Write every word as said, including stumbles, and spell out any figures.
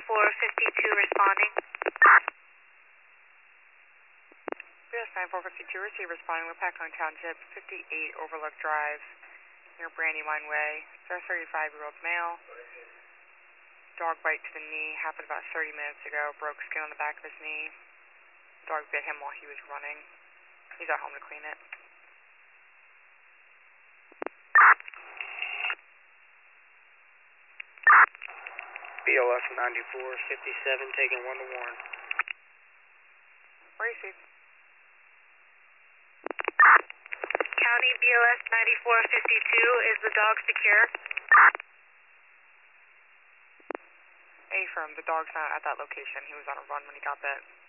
ninety-four fifty-two responding. B L S ninety-four fifty-two, receive responding. Wapakong Township, fifty-eight Overlook Drive, near Brandywine Way. It's a thirty-five-year-old male. Dog bite to the knee, happened about thirty minutes ago. Broke skin on the back of his knee. Dog bit him while he was running. He's at home to clean it. B L S ninety-four fifty-seven, taking one to Warren. Receive. County B L S ninety-four fifty-two, is the dog secure? Affirm, the dog's not at that location. He was on a run when he got bit.